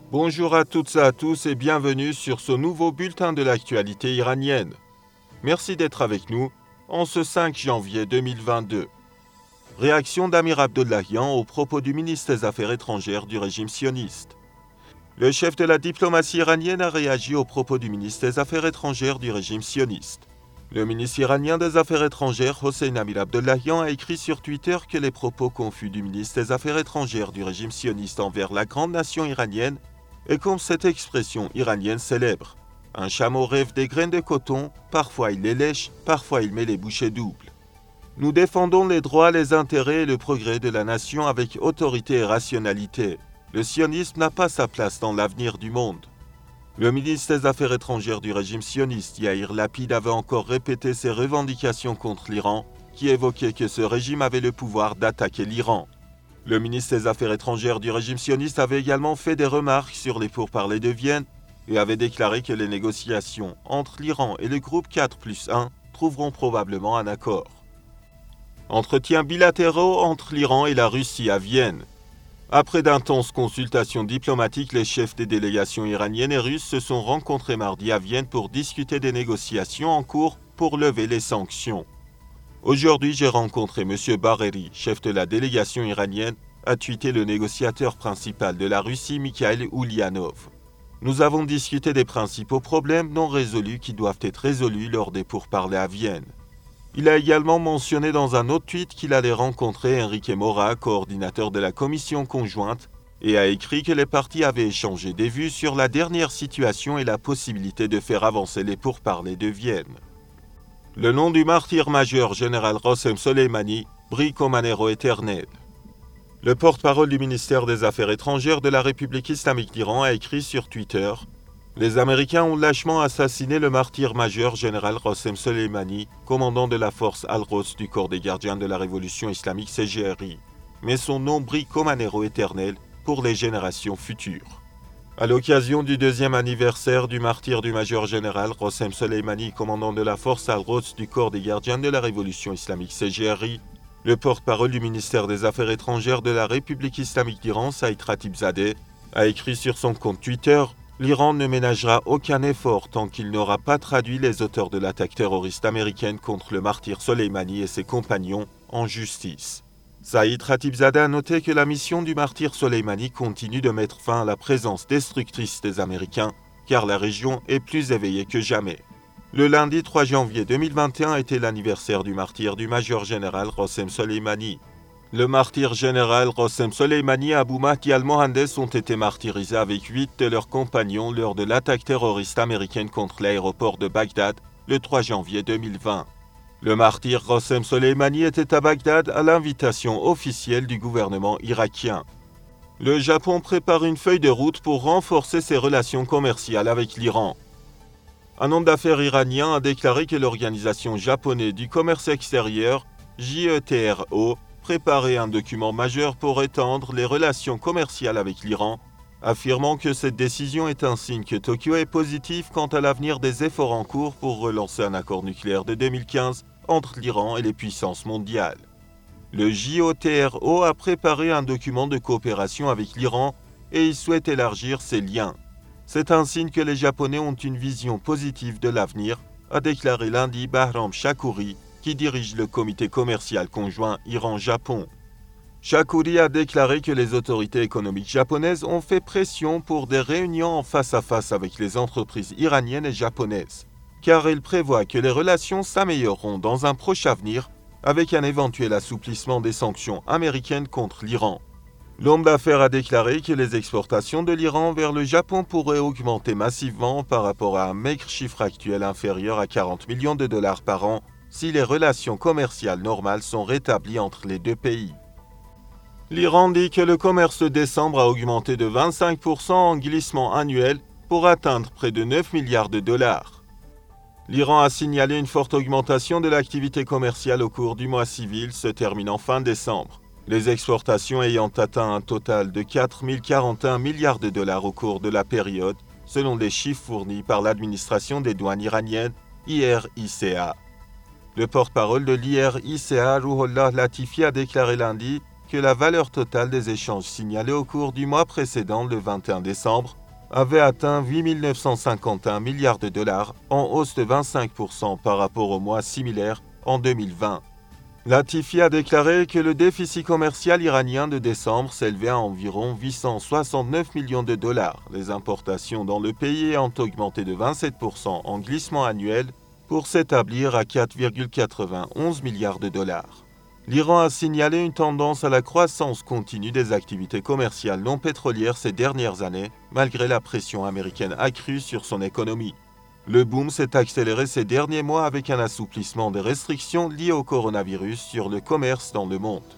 Bonjour à toutes et à tous et bienvenue sur ce nouveau bulletin de l'actualité iranienne. Merci d'être avec nous en ce 5 janvier 2022. Réaction d'Amir Abdollahian aux propos du ministre des Affaires étrangères du régime sioniste. Le chef de la diplomatie iranienne a réagi aux propos du ministre des Affaires étrangères du régime sioniste. Le ministre iranien des Affaires étrangères, Hossein Amir Abdollahian, a écrit sur Twitter que les propos confus du ministre des Affaires étrangères du régime sioniste envers la grande nation iranienne est comme cette expression iranienne célèbre. Un chameau rêve des graines de coton, parfois il les lèche, parfois il met les bouchées doubles. Nous défendons les droits, les intérêts et le progrès de la nation avec autorité et rationalité. Le sionisme n'a pas sa place dans l'avenir du monde. Le ministre des Affaires étrangères du régime sioniste, Yair Lapid, avait encore répété ses revendications contre l'Iran, qui évoquait que ce régime avait le pouvoir d'attaquer l'Iran. Le ministre des Affaires étrangères du régime sioniste avait également fait des remarques sur les pourparlers de Vienne et avait déclaré que les négociations entre l'Iran et le groupe 4+1 trouveront probablement un accord. Entretiens bilatéraux entre l'Iran et la Russie à Vienne. Après d'intenses consultations diplomatiques, les chefs des délégations iraniennes et russes se sont rencontrés mardi à Vienne pour discuter des négociations en cours pour lever les sanctions. Aujourd'hui, j'ai rencontré M. Bagheri, chef de la délégation iranienne, a tweeté le négociateur principal de la Russie, Mikhail Ulyanov. Nous avons discuté des principaux problèmes non résolus qui doivent être résolus lors des pourparlers à Vienne. Il a également mentionné dans un autre tweet qu'il allait rencontrer Enrique Mora, coordinateur de la commission conjointe, et a écrit que les parties avaient échangé des vues sur la dernière situation et la possibilité de faire avancer les pourparlers de Vienne. Le nom du martyr majeur général Rossem Soleimani brille comme un héros éternel. Le porte-parole du ministère des Affaires étrangères de la République islamique d'Iran a écrit sur Twitter « Les Américains ont lâchement assassiné le martyr majeur général Rossem Soleimani, commandant de la force Al-Quds du corps des gardiens de la révolution islamique CGRI. Mais son nom brille comme un héros éternel pour les générations futures. » À l'occasion du 2e anniversaire du martyr du major général Rossem Soleimani, commandant de la force Al-Quds du corps des gardiens de la révolution islamique CGRI, le porte-parole du ministère des Affaires étrangères de la République islamique d'Iran, Saïd Khatibzadeh, a écrit sur son compte Twitter « L'Iran ne ménagera aucun effort tant qu'il n'aura pas traduit les auteurs de l'attaque terroriste américaine contre le martyr Soleimani et ses compagnons en justice. » Saïd Khatibzadeh a noté que la mission du martyr Soleimani continue de mettre fin à la présence destructrice des Américains, car la région est plus éveillée que jamais. Le lundi 3 janvier 2021 était l'anniversaire du martyr du major général Rossem Soleimani. Le martyr général Rossem Soleimani et Abou Mahdi al-Mohandes ont été martyrisés avec 8 de leurs compagnons lors de l'attaque terroriste américaine contre l'aéroport de Bagdad le 3 janvier 2020. Le martyr Rossem Soleimani était à Bagdad à l'invitation officielle du gouvernement irakien. Le Japon prépare une feuille de route pour renforcer ses relations commerciales avec l'Iran. Un homme d'affaires iranien a déclaré que l'Organisation japonaise du commerce extérieur, JETRO, préparait un document majeur pour étendre les relations commerciales avec l'Iran, affirmant que cette décision est un signe que Tokyo est positif quant à l'avenir des efforts en cours pour relancer un accord nucléaire de 2015 entre l'Iran et les puissances mondiales. Le JOTRO a préparé un document de coopération avec l'Iran et il souhaite élargir ses liens. C'est un signe que les Japonais ont une vision positive de l'avenir, a déclaré lundi Bahram Shakouri, qui dirige le comité commercial conjoint Iran-Japon. Shakouri a déclaré que les autorités économiques japonaises ont fait pression pour des réunions en face à face avec les entreprises iraniennes et japonaises, car il prévoit que les relations s'amélioreront dans un proche avenir avec un éventuel assouplissement des sanctions américaines contre l'Iran. L'homme d'affaires a déclaré que les exportations de l'Iran vers le Japon pourraient augmenter massivement par rapport à un maigre chiffre actuel inférieur à 40 millions de dollars par an si les relations commerciales normales sont rétablies entre les deux pays. L'Iran dit que le commerce de décembre a augmenté de 25% en glissement annuel pour atteindre près de 9 milliards de dollars. L'Iran a signalé une forte augmentation de l'activité commerciale au cours du mois civil se terminant fin décembre, les exportations ayant atteint un total de 4 041 milliards de dollars au cours de la période, selon les chiffres fournis par l'administration des douanes iraniennes, IRICA. Le porte-parole de l'IRICA, Ruhollah Latifi, a déclaré lundi que la valeur totale des échanges signalés au cours du mois précédent, le 21 décembre, avait atteint 8 951 milliards de dollars, en hausse de 25% par rapport au mois similaire en 2020. Latifi a déclaré que le déficit commercial iranien de décembre s'élevait à environ 869 millions de dollars. Les importations dans le pays ont augmenté de 27% en glissement annuel pour s'établir à 4,91 milliards de dollars. L'Iran a signalé une tendance à la croissance continue des activités commerciales non pétrolières ces dernières années, malgré la pression américaine accrue sur son économie. Le boom s'est accéléré ces derniers mois avec un assouplissement des restrictions liées au coronavirus sur le commerce dans le monde.